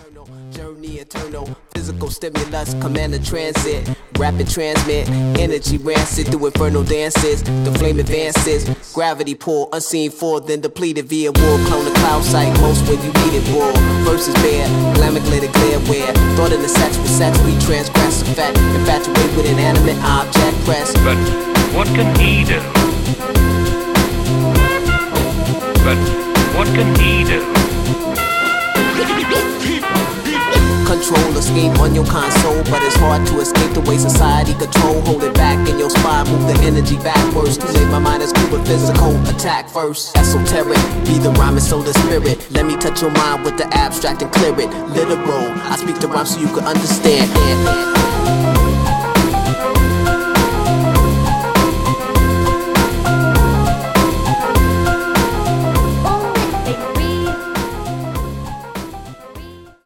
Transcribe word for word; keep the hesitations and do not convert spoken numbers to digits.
infernal, journey eternal, physical stimulus, command the transit, rapid transmit, energy rancid through infernal dances, the flame advances, gravity pull, unseen for, then depleted via war, clone the cloud sight, most when you need it raw, versus bare, glamour glitter glare where, thought in the sex with sex, we transgress effect, infatuated with inanimate object press. But what can he do? But what can he do? Control the scheme on your console, but it's hard to escape the way society control. Hold it back in your spine, move the energy backwards. To make my mind as cool, but physical attack first. Esoteric, be the rhyme and soul the spirit. Let me touch your mind with the abstract and clear it. Literal, I speak the rhyme so you can understand.